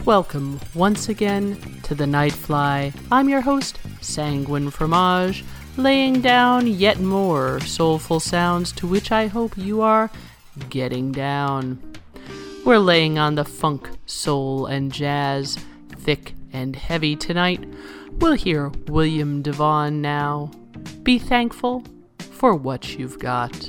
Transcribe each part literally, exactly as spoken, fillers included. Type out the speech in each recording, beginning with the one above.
Welcome once again to the Nightfly. I'm your host, Sanguine Fromage, laying down yet more soulful sounds to which I hope you are getting down. We're laying on the funk, soul, and jazz, thick and heavy tonight. We'll hear William DeVaughn now. Be thankful for what you've got.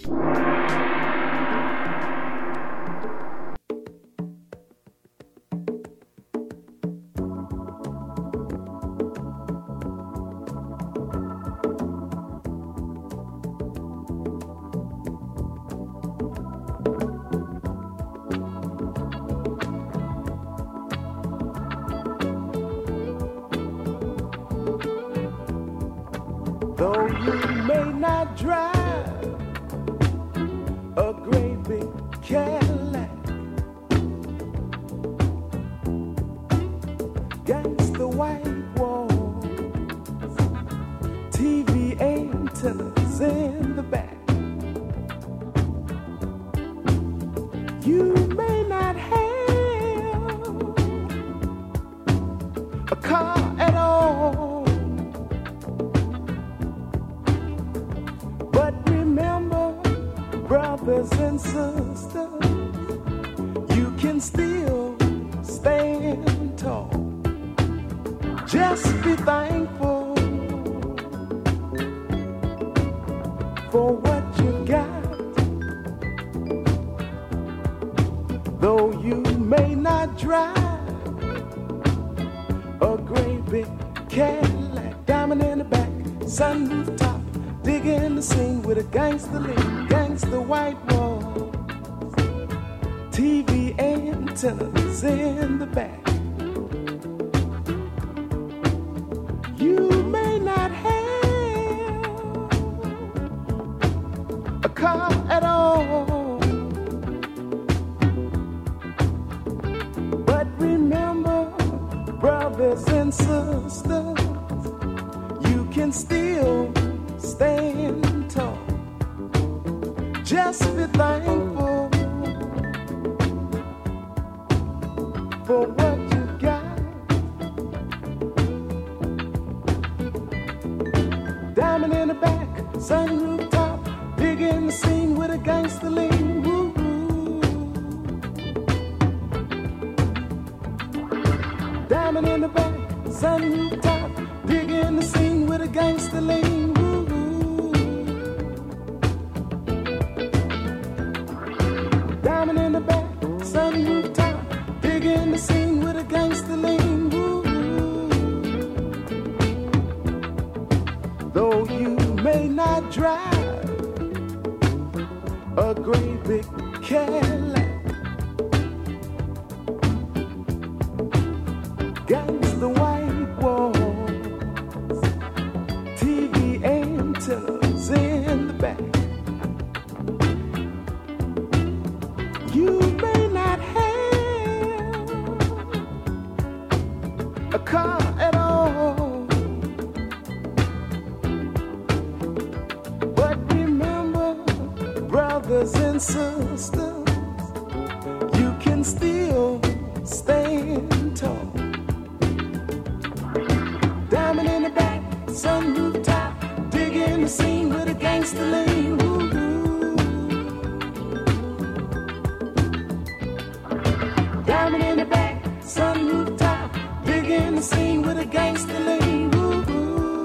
Though you may not drive a great big Cadillac, against the white walls, T V antennas in the back. You may not have a car at all, brothers and sisters, you can still stand tall. Just be thankful for what you got. Though you may not drive a great big Cadillac, diamond in the back, sunroof top, digging the scene with a gangster lean, gangster white walls, T V antennas in the back. You may not have a car at all, but remember, brothers and sisters, you can still stand tall. Just be thankful for what you got. Diamond in the back, sunroof top, digging the scene with a gangster lean. Woo-hoo. Diamond in the back, sunroof top, digging the scene with a gangster lean. Diamond in the back, sunroof top, digging the scene with a gangster lean. Woo. Though you may not drive a great big Cadillac, gangster white walls, T V antennas in the back. You may not have a car at all, but remember, brothers and sisters, you can still stand tall. Diamond in the back, sunroof top, digging the scene with a gangster lean. Diamond in the back, sunroof top, digging the scene with a gangster lean. Woo-hoo.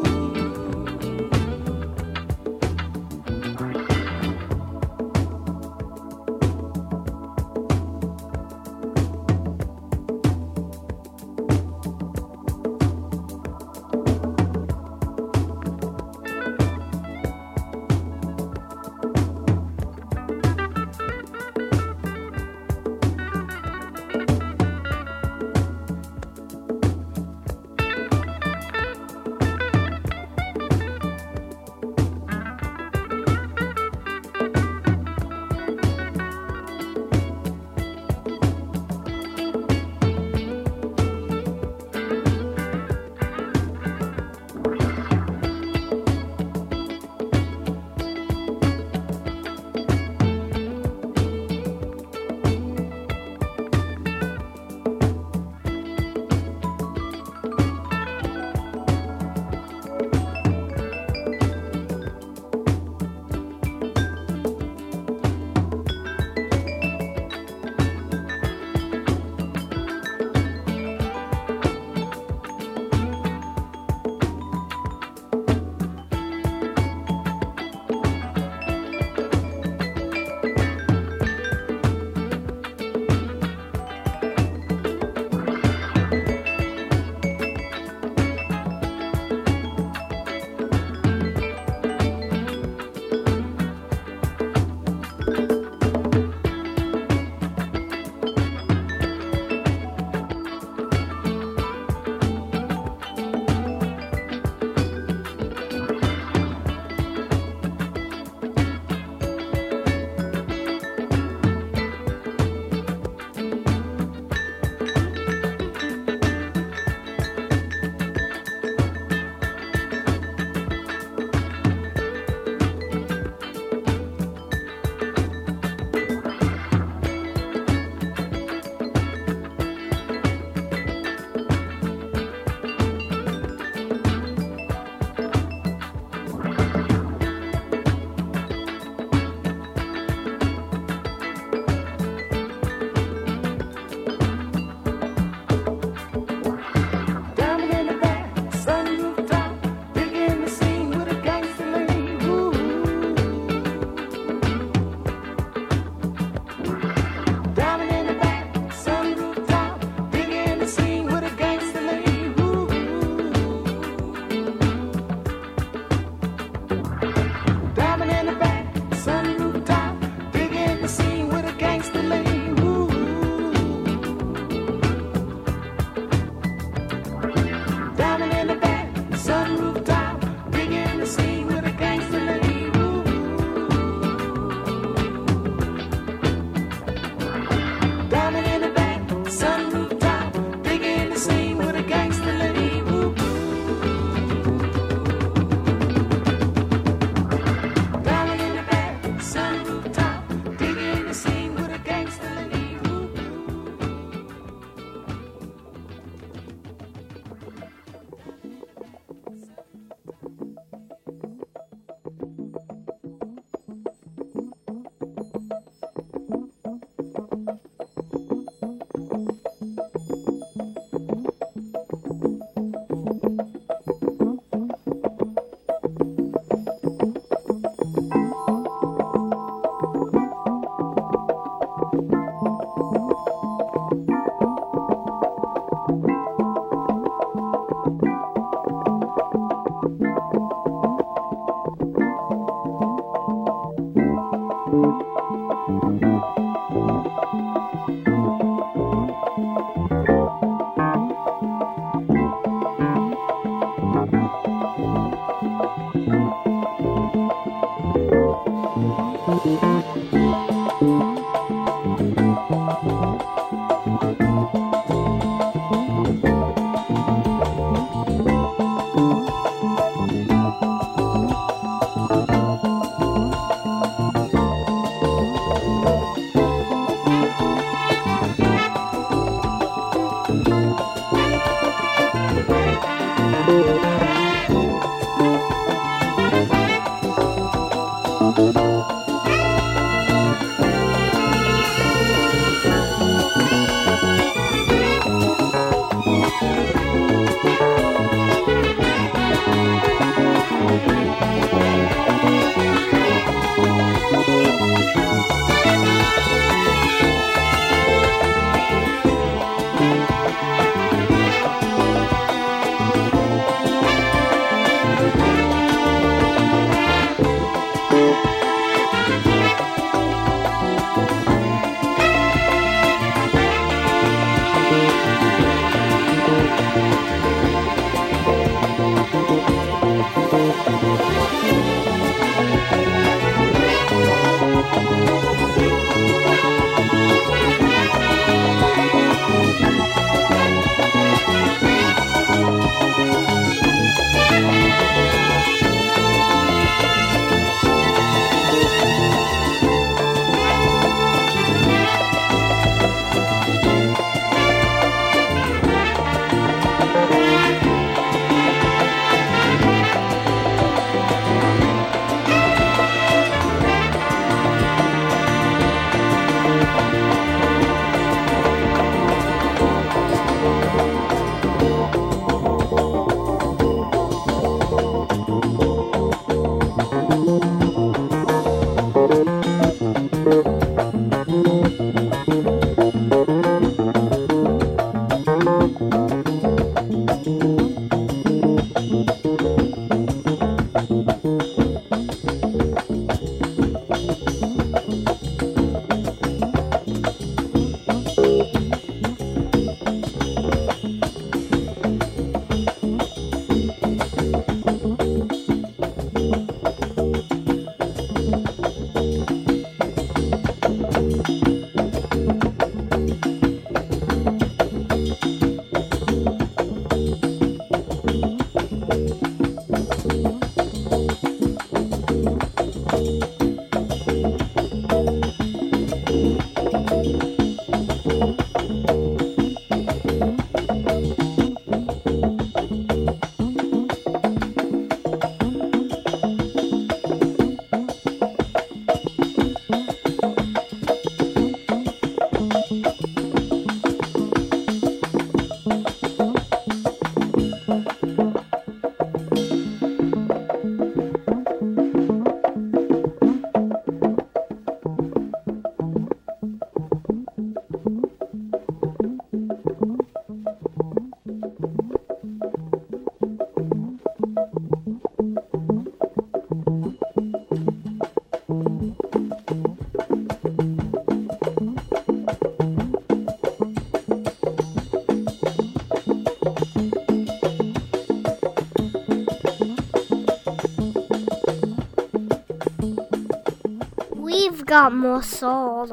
Got more soul.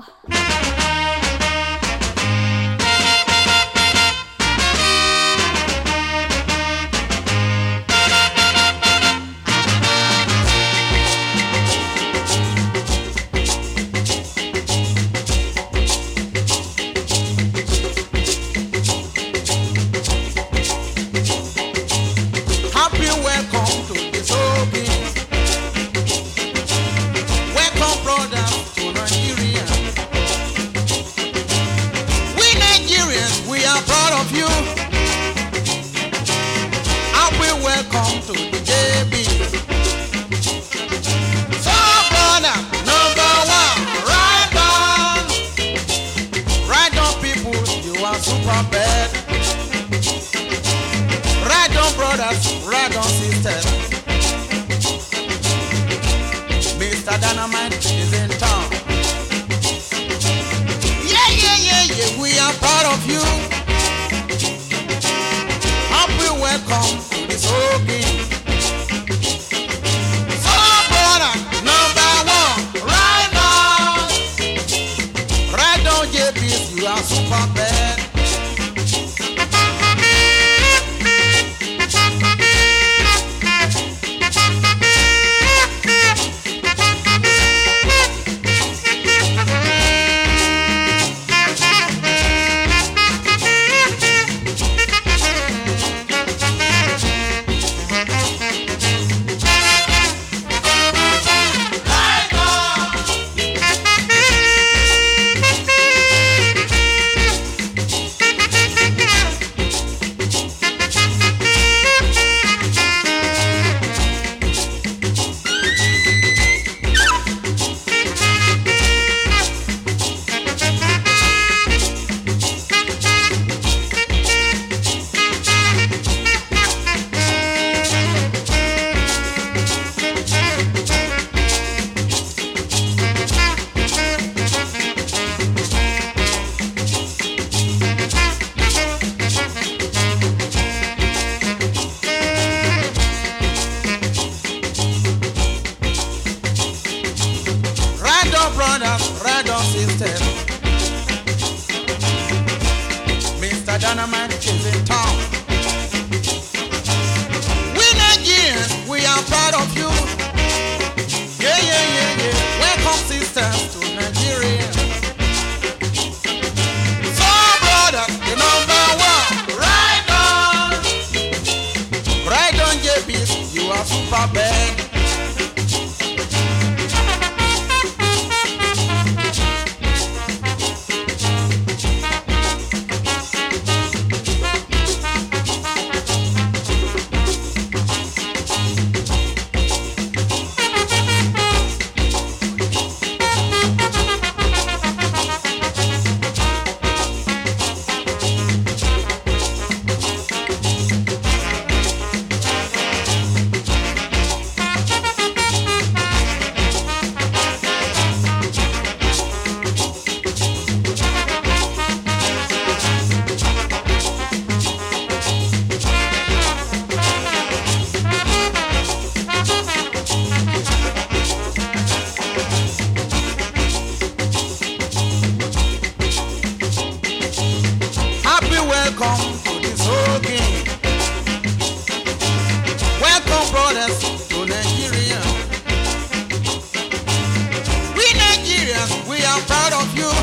Happy welcome to the Soapy. Welcome, brother. You. I will welcome to the J B. So brother, number one, right on, right on, people, you are super bad. Right on, brothers, right on, sisters. Mister Dynamite is in town. Yeah, yeah. of you. Happy welcome to this whole game. So brother, number one, right now. Right on J P, you are super bad. Mister Dynamite is in town. We Nigerians, we are proud of you. Yeah, yeah, yeah, yeah. Welcome sisters to Nigeria. So brother, the number one, right on. Right on J B, you are super bad. Welcome to this whole game. Welcome, brothers, to Nigeria. We Nigerians, we are proud of you.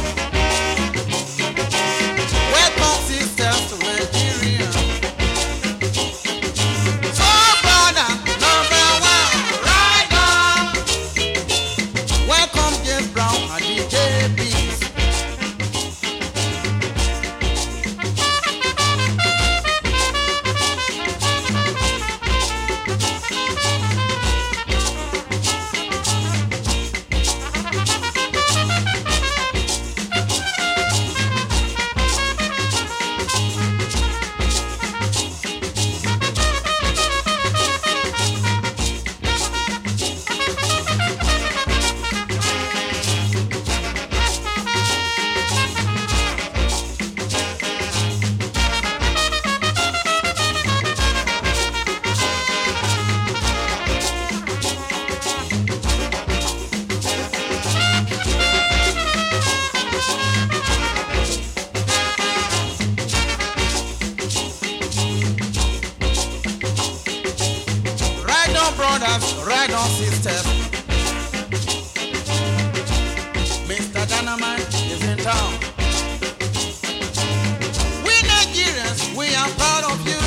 Welcome, sisters, to Nigeria. So, brother, number one, right now. Welcome, James Brown and D J B. Brothers, right on sisters. Mister Dynamite is in town. We Nigerians, we are proud of you.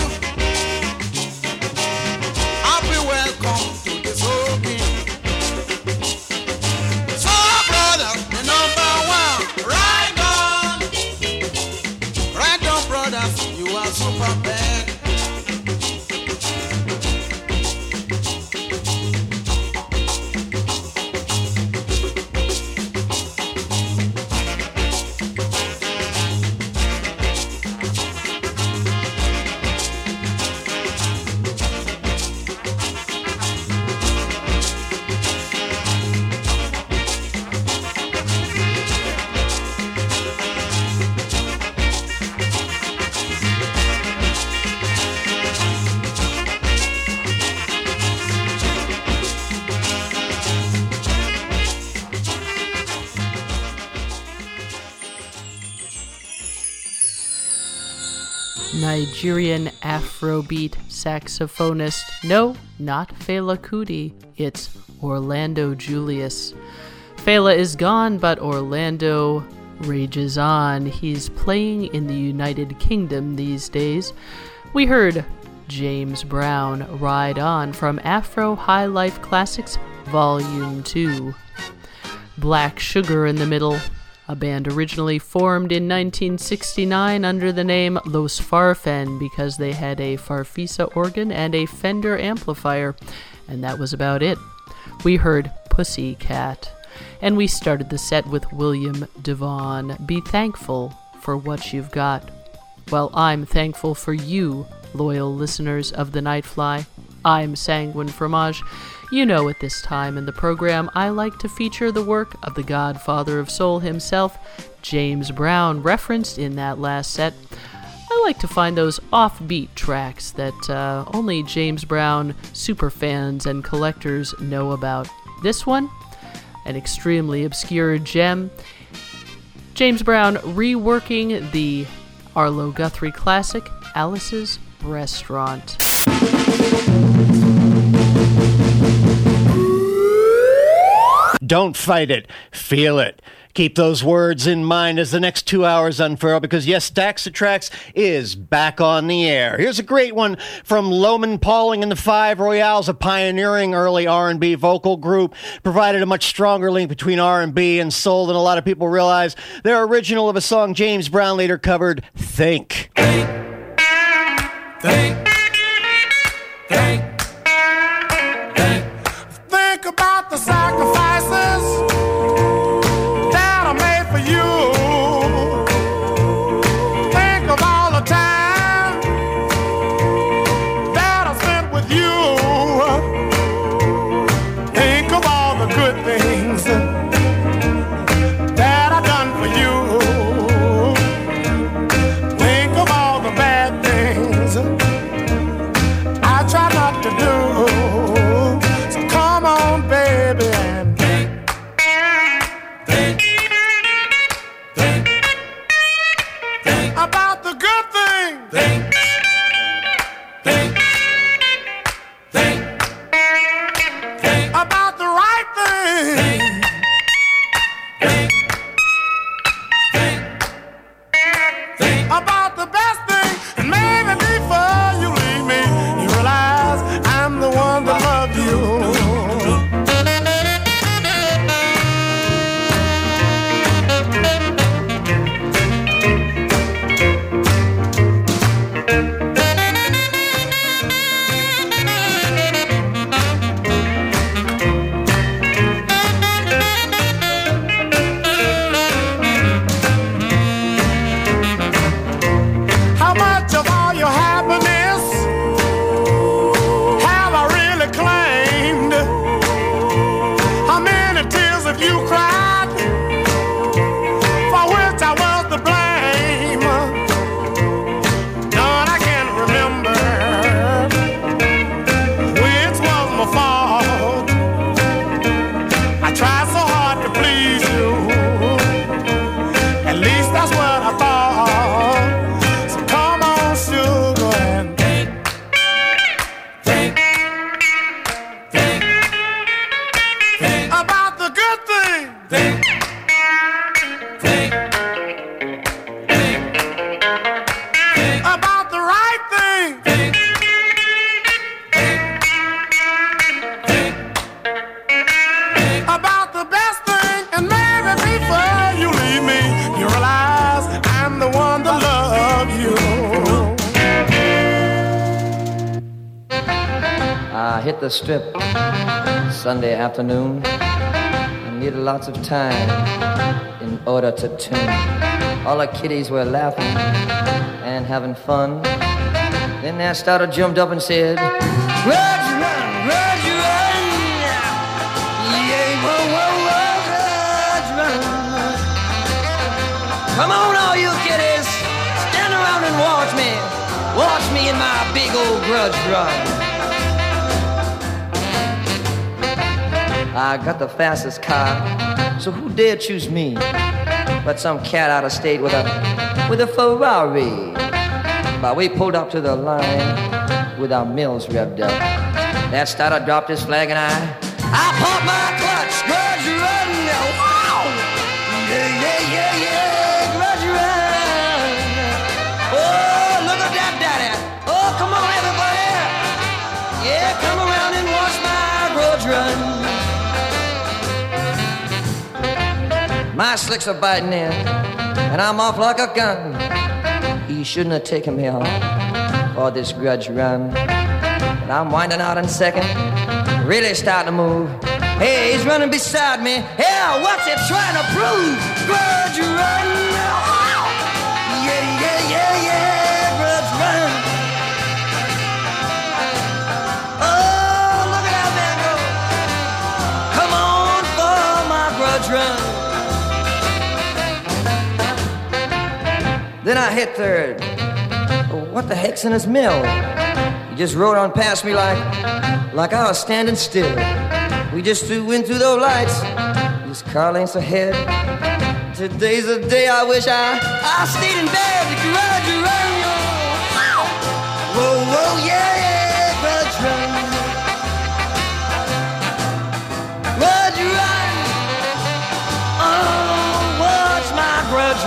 Happy welcome to this whole game. So brother, the number one, right on. Right on, brothers, you are super bad. Nigerian Afrobeat saxophonist. No, not Fela Kuti. It's Orlando Julius. Fela is gone, but Orlando rages on. He's playing in the United Kingdom these days. We heard James Brown, Ride On, from Afro High Life Classics Volume two. Black Sugar in the middle, a band originally formed in nineteen sixty-nine under the name Los Farfen because they had a Farfisa organ and a Fender amplifier, and that was about it. We heard Pussycat, and we started the set with William Devon, Be Thankful for What You've Got. Well, I'm thankful for you, loyal listeners of The Nightfly. I'm Sanguine Fromage. You know, at this time in the program, I like to feature the work of the godfather of soul himself, James Brown, referenced in that last set. I like to find those offbeat tracks that uh, only James Brown superfans and collectors know about. This one, an extremely obscure gem. James Brown reworking the Arlo Guthrie classic, Alice's Restaurant. Don't fight it. Feel it. Keep those words in mind as the next two hours unfurl, because yes, Stacks of Tracks is back on the air. Here's a great one from Loman Pauling and the Five Royales, a pioneering early R and B vocal group, provided a much stronger link between R and B and soul than a lot of people realize. Their original of a song James Brown later covered, Think. Think, think, think, think. Think about the sacrifices that are made for you. Think of all the time that I spent with you. Think of all the good things that I've done for you. Think of all the bad things I try not to do. So come on, baby, and think, think, think, think about the good things. Think, think, think, think about the right things. Think, think, think, think about the best thing. And maybe before you leave me, you realize I'm the one that loved you. How much of all your happiness have I really claimed? How many tears have you cried for which I was to blame? None I can remember which was my fault. I tried so hard to please you. At least that's what I thought. So come on, sugar, and think, think, think, think about the good thing. Think, think, think, think about the right thing. Think, think, think, think about the best thing. And maybe before you leave me, you realize I'm the one that love you. I hit the strip Sunday afternoon. I needed lots of time in order to tune. All the kiddies were laughing and having fun. Then there started jumped up and said, Roger run, Roger run. Yeah, whoa, whoa, whoa, Roger run. Come on, all you kiddies, stand around and watch me. Watch me in my big old grudge run. I got the fastest car, so who dare choose me but some cat out of state with a with a Ferrari? But we pulled up to the line with our mills revved up. That starter dropped his flag and I, I pumped my clutch, grudge run, wow! Yeah, yeah, yeah, yeah, grudge run. Oh, look at that daddy. Oh, come on everybody. Yeah, come around and watch my grudge run. My slicks are biting in, and I'm off like a gun. He shouldn't have taken me off for this grudge run. But I'm winding out in second, really starting to move. Hey, he's running beside me. Yeah, what's he trying to prove? Grudge run. Yeah, yeah, yeah, yeah, grudge run. Oh, look at that man go. Come on for my grudge run. Then I hit third. What the heck's in his mill? He just rode on past me like, like I was standing still. We just threw in through those lights, just car lengths ahead. Today's the day I wish I, I stayed in bed. Grudge run, yo. Whoa, whoa, yeah, yeah, grudge run. Grudge run. Oh, watch my grudge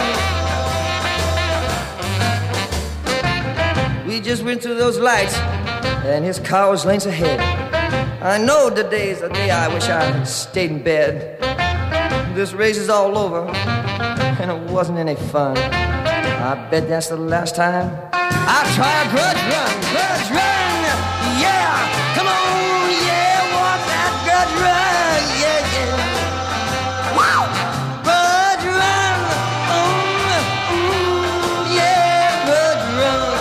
run. We just went through those lights, and his car was lengths ahead. I know today's the day I wish I stayed in bed. This race is all over, and it wasn't any fun. I bet that's the last time I try a grudge run. Grudge run, yeah, come on, yeah, walk that grudge run, yeah, yeah. Wow, grudge run, mm, mm, yeah, grudge run.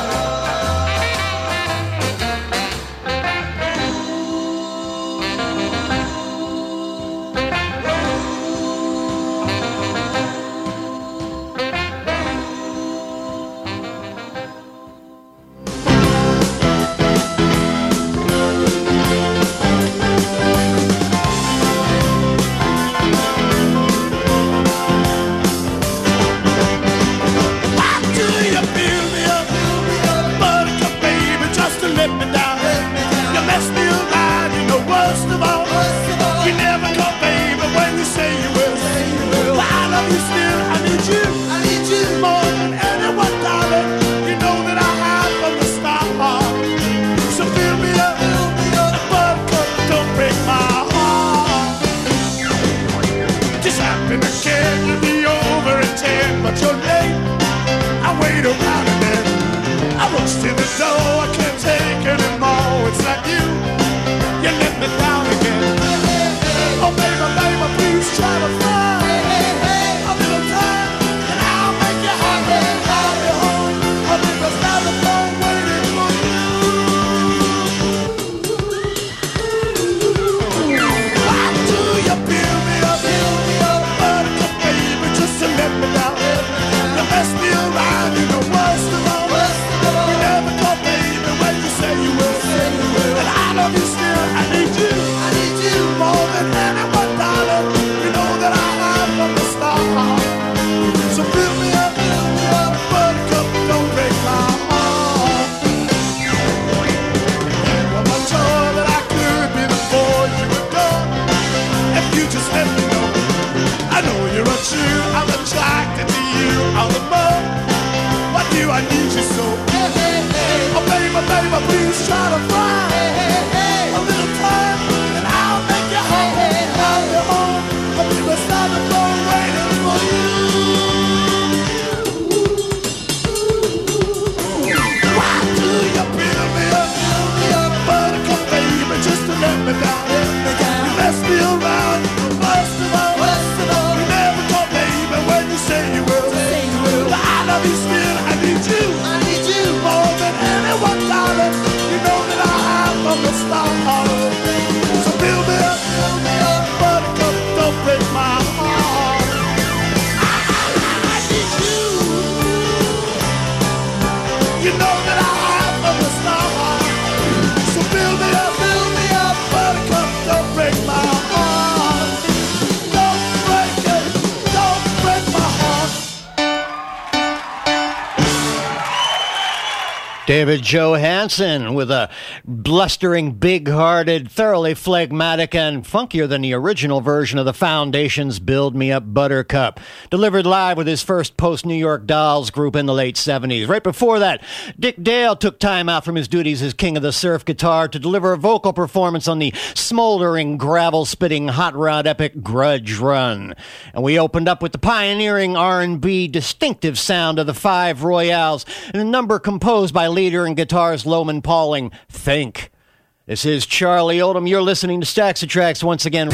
David Johansen with a blustering, big-hearted, thoroughly phlegmatic, and funkier than the original version of the Foundation's Build Me Up Buttercup, delivered live with his first post-New York Dolls group in the late seventies. Right before that, Dick Dale took time out from his duties as king of the surf guitar to deliver a vocal performance on the smoldering, gravel-spitting, hot rod epic Grudge Run. And we opened up with the pioneering R and B distinctive sound of the Five Royales, and a number composed by leader in guitars Loman Pauling, Think. This is Charlie Oldham. You're listening to Stacks of Tracks once again.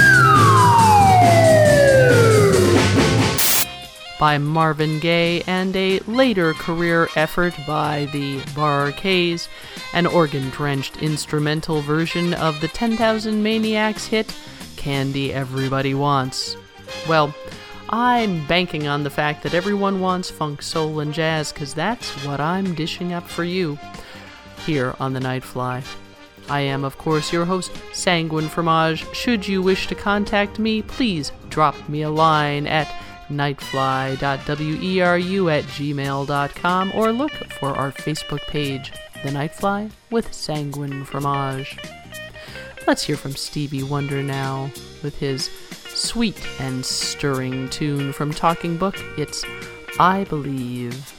By Marvin Gaye, and a later career effort by the Bar-Kays, an organ-drenched instrumental version of the ten thousand Maniacs hit, Candy Everybody Wants. Well, I'm banking on the fact that everyone wants funk, soul, and jazz, because that's what I'm dishing up for you here on the Nightfly. I am, of course, your host, Sanguine Fromage. Should you wish to contact me, please drop me a line at nightfly dot weru at gmail dot com or look for our Facebook page, The Nightfly with Sanguine Fromage. Let's hear from Stevie Wonder now with his sweet and stirring tune from Talking Book. It's I Believe.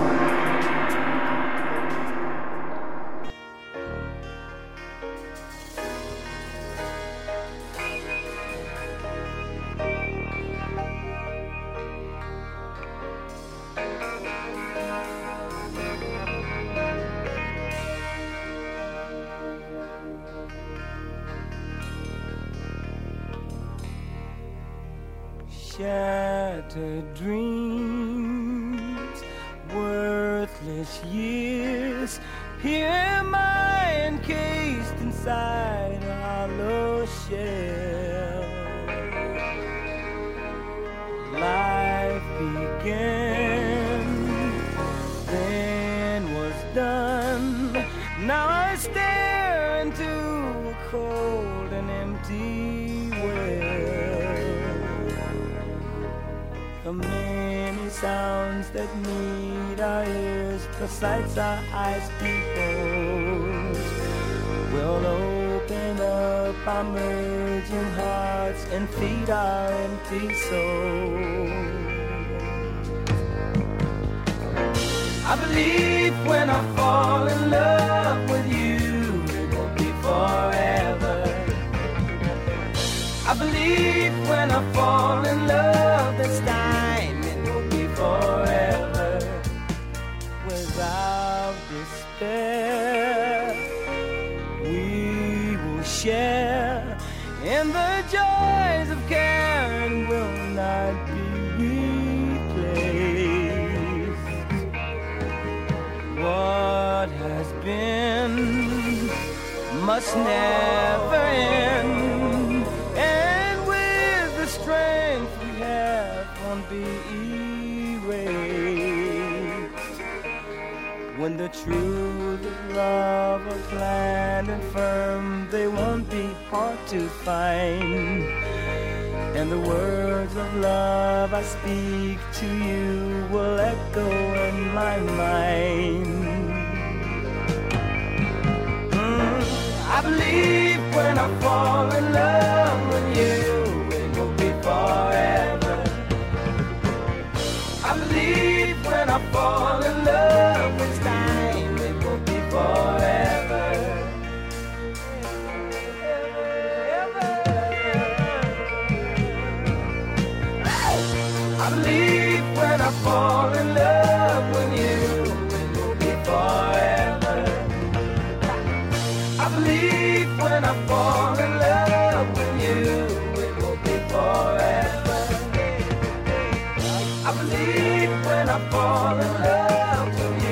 Shattered dreams, worthless years, here am I encased inside a hollow shell. Life began, then was done. Now I stare into a cold and empty well. The many sounds that meet our ears, the sights our eyes behold, will open up our merging hearts and feed our empty souls. I believe when I fall in love with you, it will be forever. I believe when I fall in love this time, it will be forever. Without despair, we will share in the joys of care and will not be replaced. What has been must never end. Strength we have won't be erased. When the truth of love are planned and firm, they won't be hard to find. And the words of love I speak to you will echo in my mind. mm, I believe when I fall in love with you, forever. I believe when I fall in love this time, it will be forever. I believe when I fall in love with you, it will be forever. I believe when I fall in love with you, forever. I believe when I fall in love with you.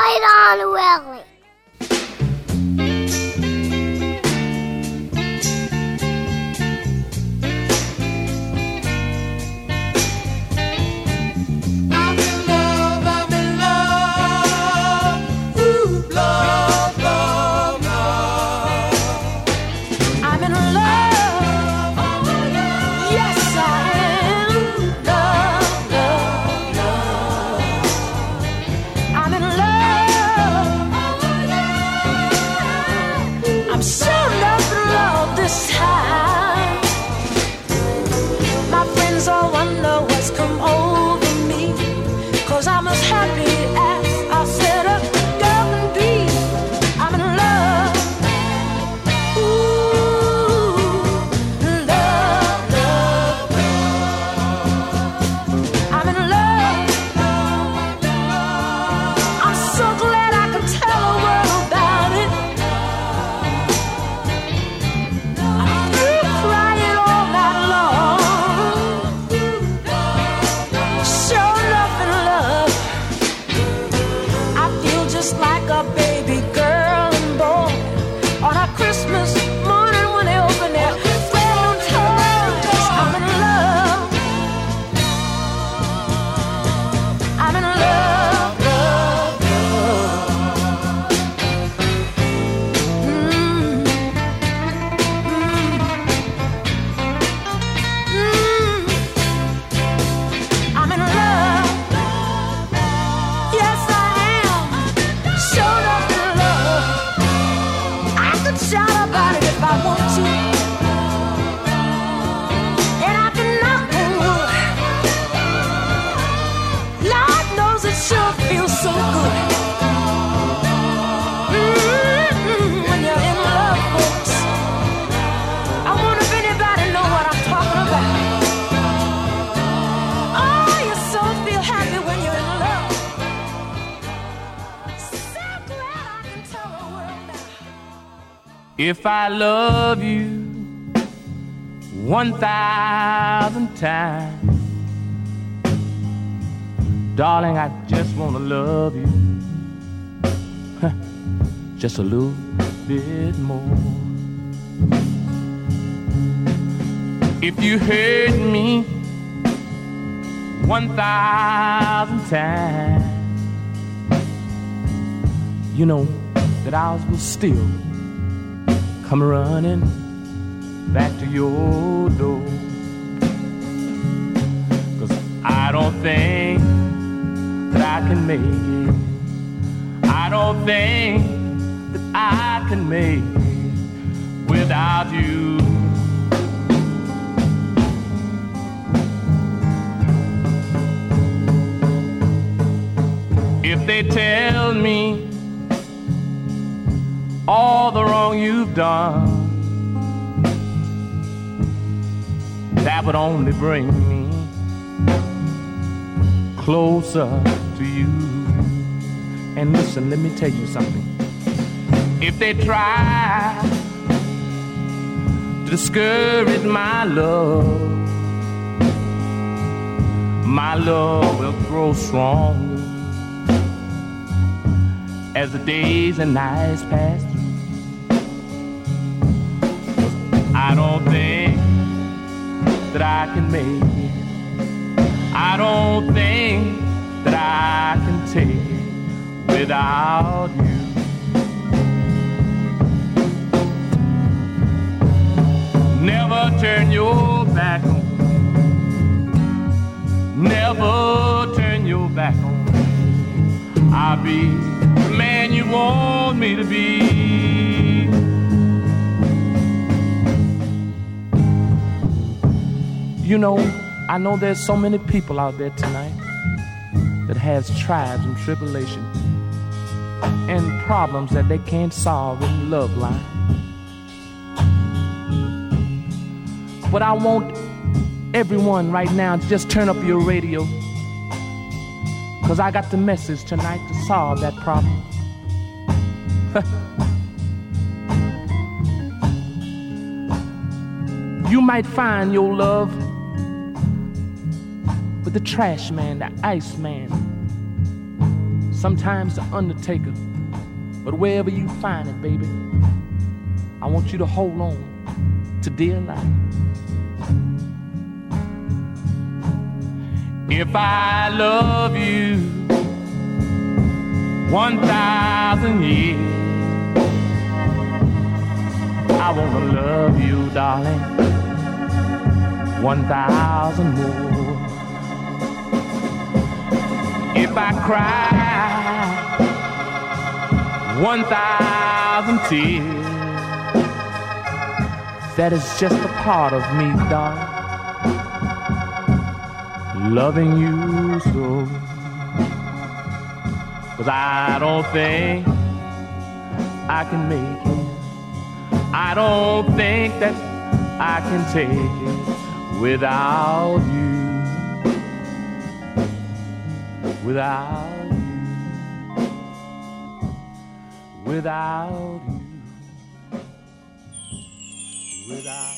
right on, Willie. If I love you one thousand times, darling, I just want to love you just a little bit more. If you hurt me one thousand times, you know that I will still come running back to your door. 'Cause I don't think that I can make it. I don't think that I can make it without you. If they tell me all the wrong you've done, that would only bring me closer to you. And listen, let me tell you something. If they try to discourage my love, my love will grow stronger as the days and nights pass. I don't think that I can make it. I don't think that I can take it without you. Never turn your back on me. Never turn your back on me. I'll be the man you want me to be. You know, I know there's so many people out there tonight that has trials and tribulations and problems that they can't solve in love line. But I want everyone right now to just turn up your radio, 'cause I got the message tonight to solve that problem. You might find your love with the trash man, the ice man, sometimes the undertaker. But wherever you find it, baby, I want you to hold on to dear life. If I love you one thousand years, I wanna love you, darling, one thousand more. If I cry one thousand tears, that is just a part of me, darling, loving you so. 'Cause I don't think I can make it. I don't think that I can take it without you. Without you. Without you. Without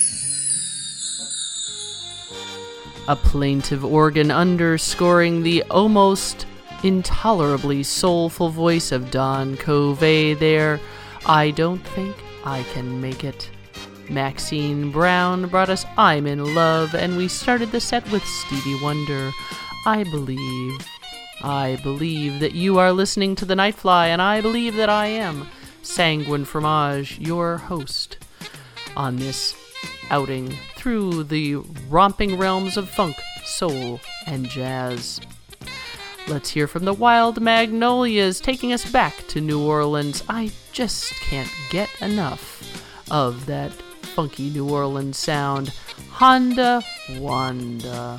you. A plaintive organ underscoring the almost intolerably soulful voice of Don Covey there. I don't think I can make it. Maxine Brown brought us I'm in Love, and we started the set with Stevie Wonder, I Believe. I believe that you are listening to The Nightfly, and I believe that I am Sanguine Fromage, your host, on this outing through the romping realms of funk, soul, and jazz. Let's hear from the Wild Magnolias, taking us back to New Orleans. I just can't get enough of that funky New Orleans sound. Honda Wanda.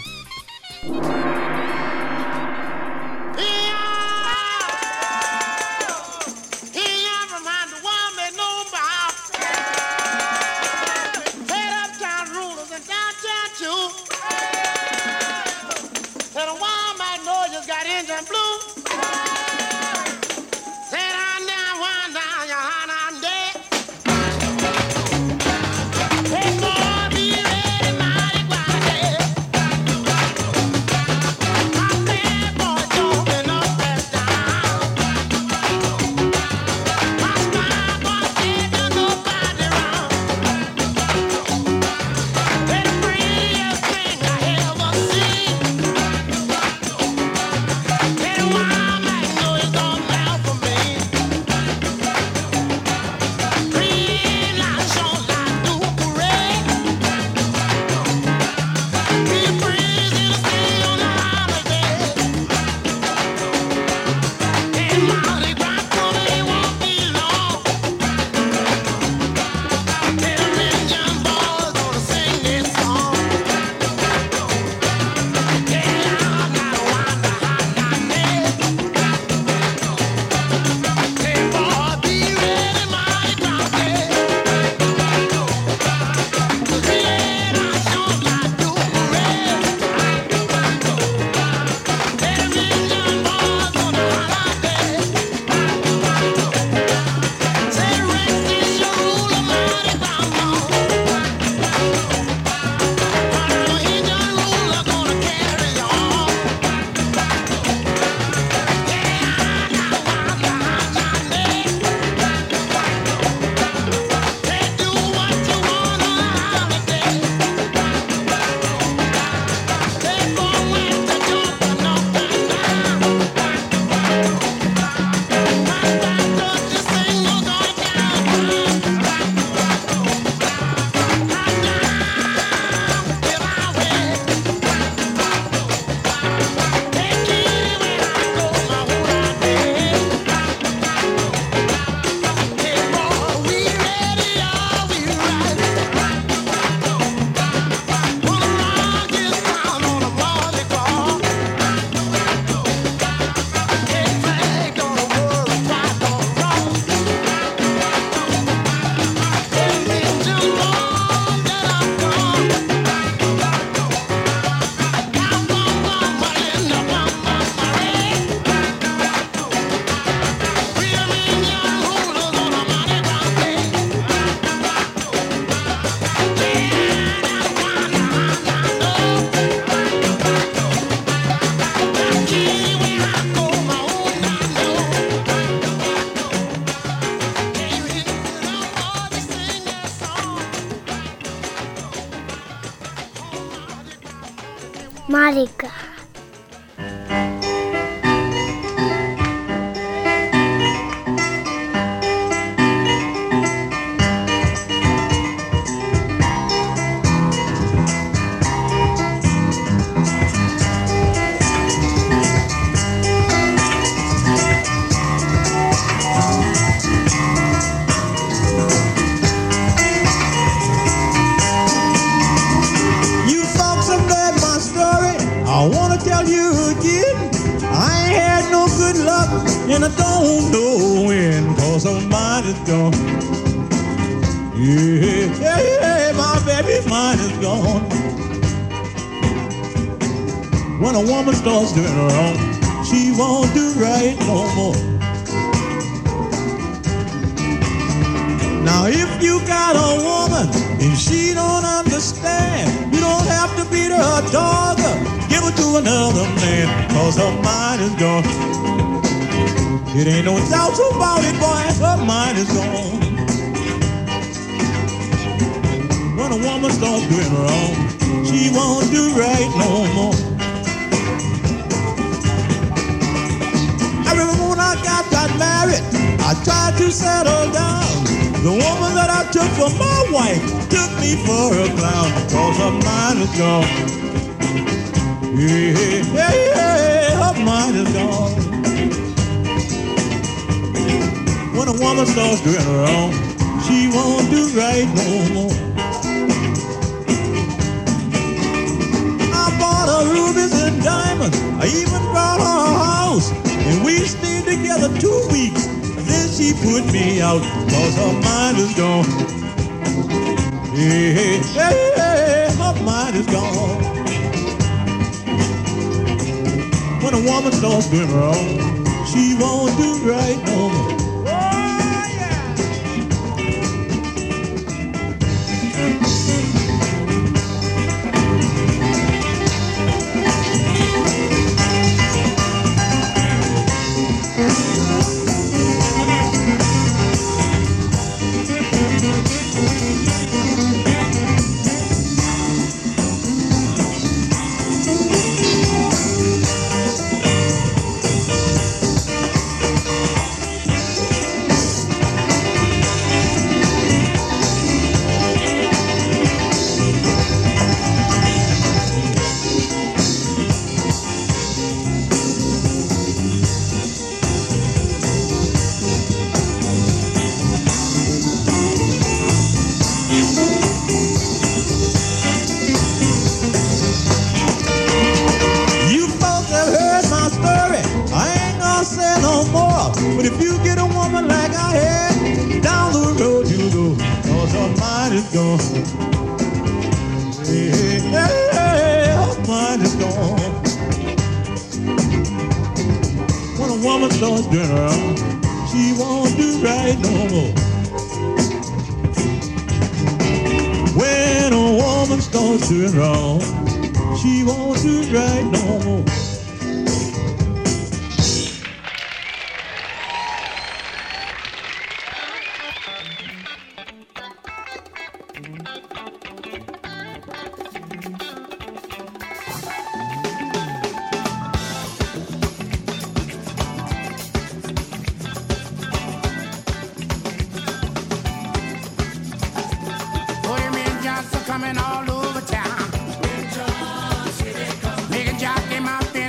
Hey! Mardi Gras. And I don't know when, cause her mind is gone. Yeah, yeah, yeah, my baby's mind is gone. When a woman starts doing wrong, she won't do right no more. Now if you got a woman and she don't understand, you don't have to beat her or dog her. Give her to another man, cause her mind is gone. It ain't no doubt about it, boy, her mind is gone. When a woman starts doing wrong, she won't do right no more. I remember when I got, got married, I tried to settle down. The woman that I took for my wife took me for a clown, cause her mind is gone. Yeah, yeah, yeah, her mind is gone. When a woman starts doing wrong, she won't do right no more. I bought her rubies and diamonds, I even brought her a house, and we stayed together two weeks. Then she put me out, cause her mind is gone. Hey, hey, hey, her mind is gone. When a woman starts doing wrong, she won't do right no more. Doing wrong, she won't do right no more. Coming all over town. Nigga jockey my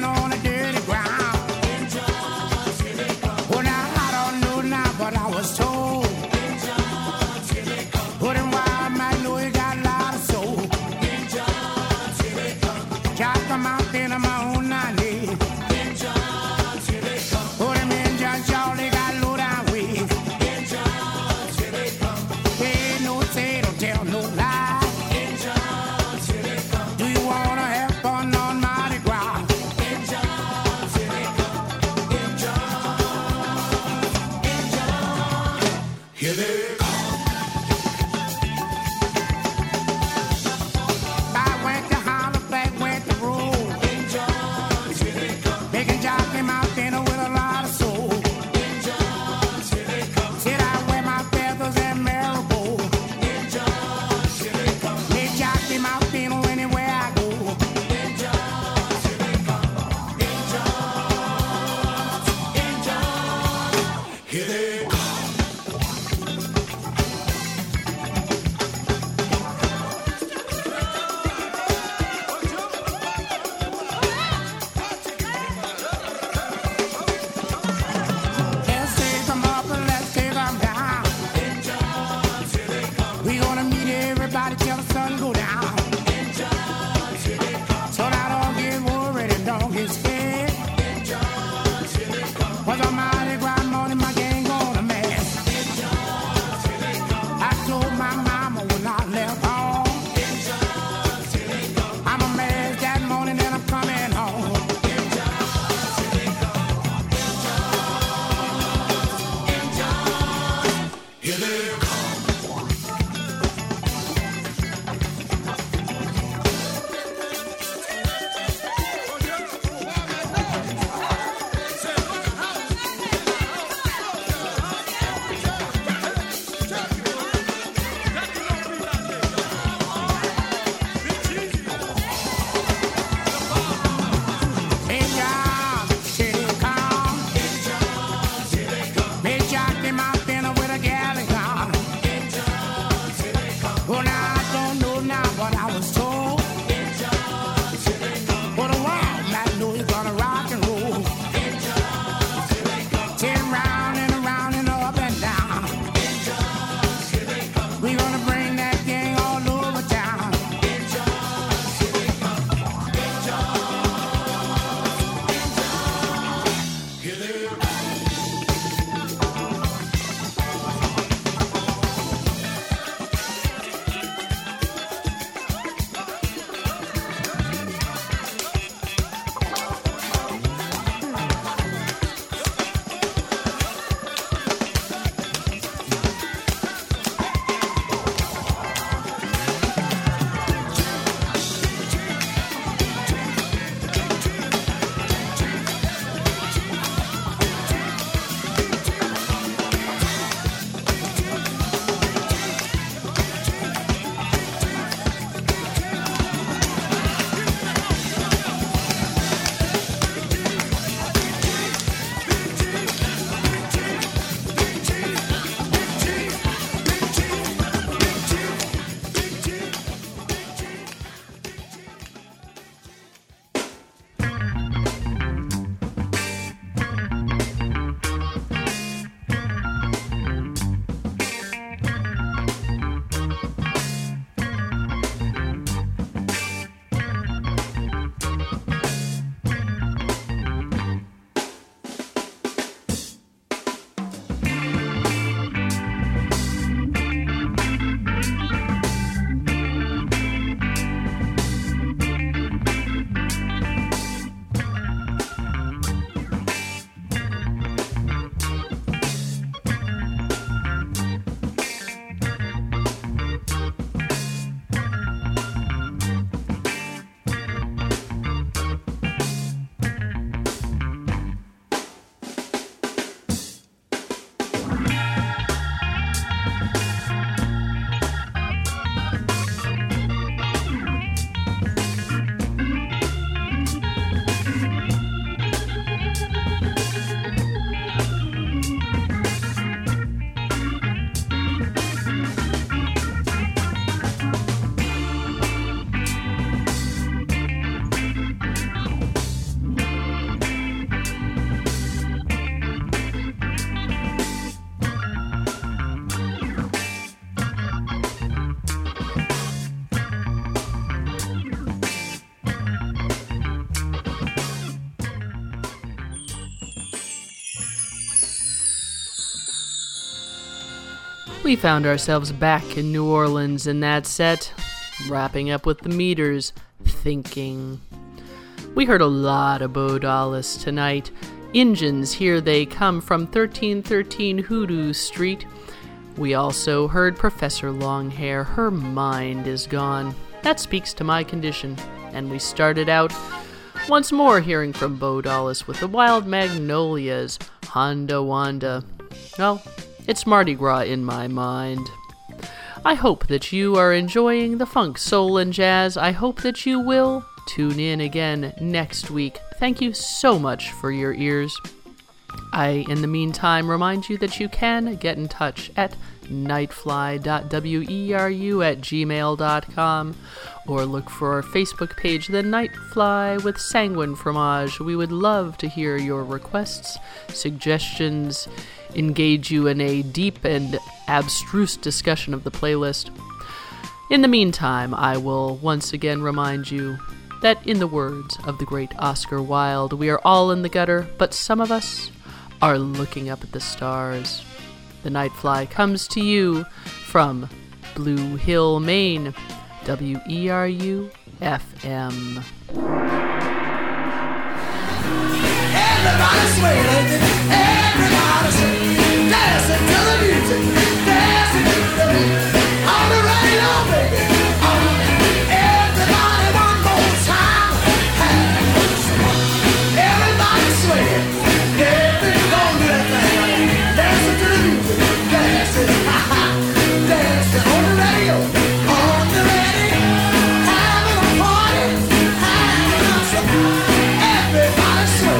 We found ourselves back in New Orleans in that set, wrapping up with the Meters, Thinking. We heard a lot of Bo Dallas tonight. Injuns, Here They Come from thirteen thirteen Hoodoo Street. We also heard Professor Longhair, Her Mind Is Gone. That speaks to my condition. And we started out once more hearing from Bo Dallas with the Wild Magnolias, Honda Wanda. Well, it's Mardi Gras in my mind. I hope that you are enjoying the funk, soul, and jazz. I hope that you will tune in again next week. Thank you so much for your ears. I, in the meantime, remind you that you can get in touch at nightfly dot weru at gmail dot com or look for our Facebook page, The Nightfly with Sanguine Fromage. We would love to hear your requests, suggestions, engage you in a deep and abstruse discussion of the playlist. In the meantime, I will once again remind you that in the words of the great Oscar Wilde, we are all in the gutter, but some of us are looking up at the stars. The Nightfly comes to you from Blue Hill, Maine, W E R U F M. Everybody sway, everybody sway, dancing to the music, dancing to the music, on the radio, baby, on the, everybody one more time, have some fun. Everybody sway, everybody gonna do that thing, dancing to the music, dancing, ha ha, dancing on the radio, on the radio, having a party, having some fun. Everybody sway.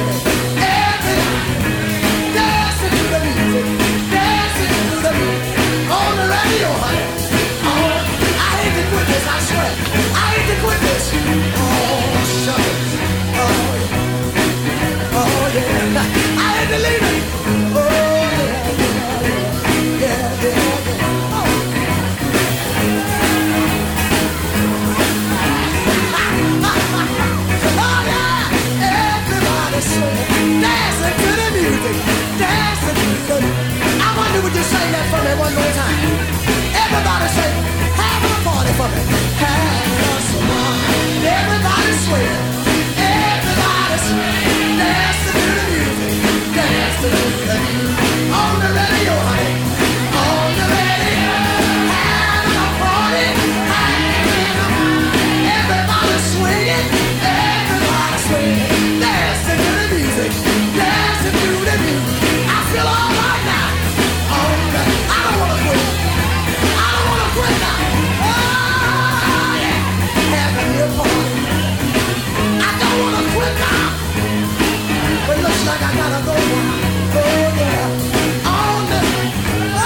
Would you say that for me one more time? Everybody say, having a party for me. Having some fun. Everybody sway. Everybody sway. Dancing to the music. Dancing to the music. On the radio, honey. On the radio. Having a party. Having a party. Everybody swinging. Everybody swinging. Dancing to the music. Dancing to the music. I feel all right now. I don't wanna quit. I don't wanna quit now. Oh, yeah. Having your party. I don't wanna quit now. But it looks like I gotta go now. Oh, yeah. On the. Oh,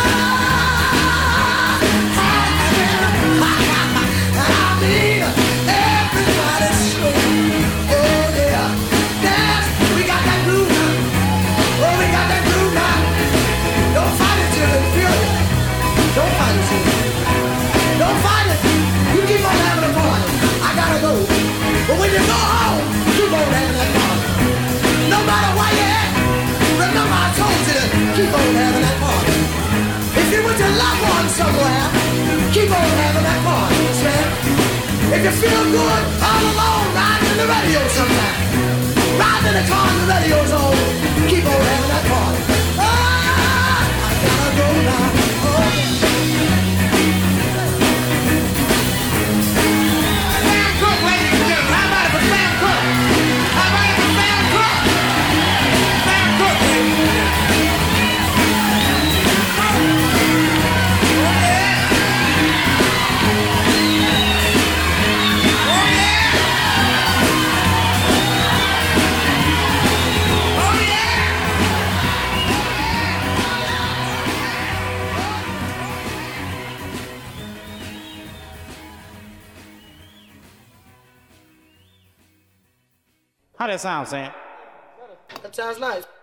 I mean, everybody's swinging. Oh, yeah. Dance. We got that groove now. Oh, we got that groove now. Don't fight it till it's pure. Don't fight it till Don't fight it. You keep on having a party. I gotta go. But when you go home, keep on having that party. No matter where you're at, remember I told you to keep on having that party. If you're with your loved one somewhere, keep on having that party. See? If you feel good all alone, riding in the radio sometime, riding in the car and the radio's on, keep on having that party. Go now. Oh. Sam Cooke, ladies and gentlemen. How about it for Sam Cooke? How about it for Sam Cooke? Sam Cooke, ladies and gentlemen. Oh, yeah. Oh, yeah. Oh, yeah. How that sound, Sam? That sounds nice.